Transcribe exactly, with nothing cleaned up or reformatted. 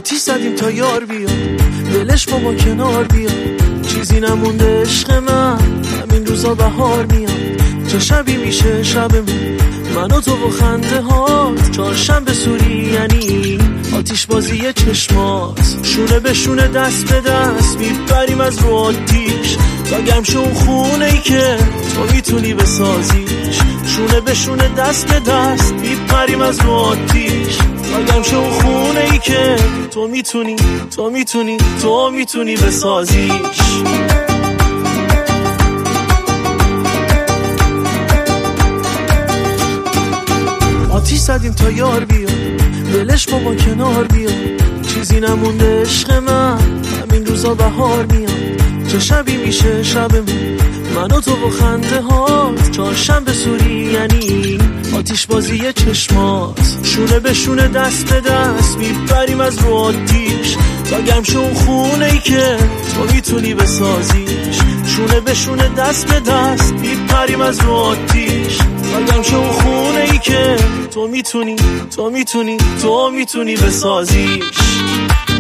آتیش زدیم تا یار بیا، دلش با ما کنار بیا، چیزی نمونده عشق من، همین روزا بهار میاد. چه شبی میشه شبمون، من و تو و خنده هات، چهارشنبه سوری یعنی آتیش بازی چشمات، شونه به شونه دست به دست میپریم از رو آتیش، تا گم شون خونه ای که تو میتونی بسازیش، شونه به شونه دست به دست میپریم از رو آتیش، تا گم شون خونه ای که تو میتونی تو میتونی تو میتونی بسازیش. آتیش زدیم تا یار بیا، دلش با ما کنار بیا، چیزی نمونده عشق من، همین روزا بهار میاد. چه شبی میشه شبمون، من و تو و خنده هات، چهارشنبه سوری یعنی آتیش بازی چشمات، شونه به شونه دست به دست میپریم از رو آتیش، تا گم شون خونه ای که تو میتونی بسازیش، شونه به شونه دست به دست میپریم از رو آتیش، تا گم شون خونه ای که تو میتونی تو میتونی تو میتونی بسازیش.